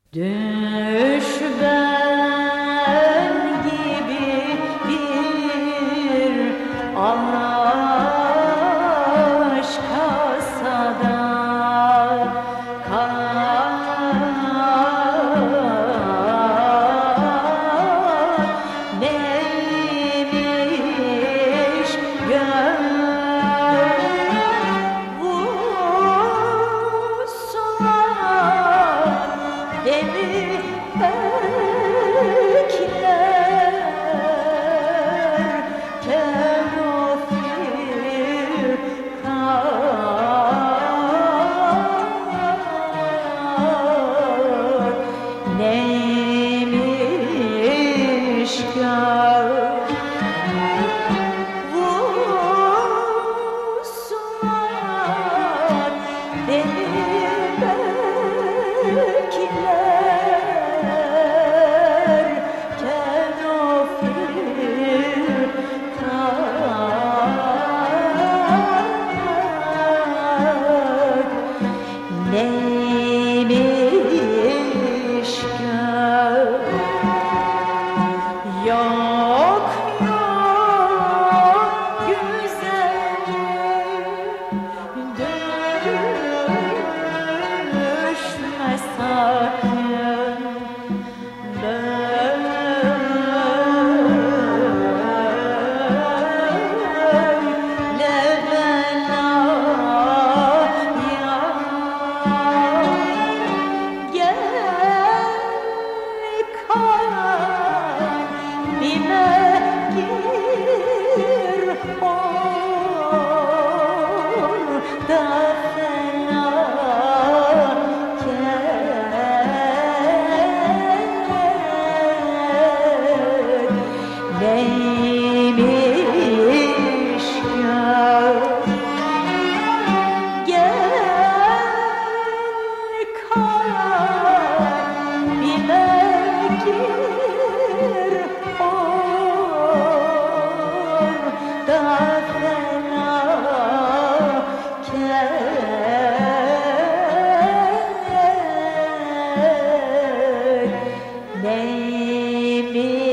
Düş ben gibi bir aşk kasada neymiş vursunlar demir bekler kefir kar neymiş vursunlar demir bekler kenofir kar neymiş yok yok güzelim düşme sakın böyle belaya gel kalbime gir orada felaket neymiş gel kalbime gir orada felaket neymiş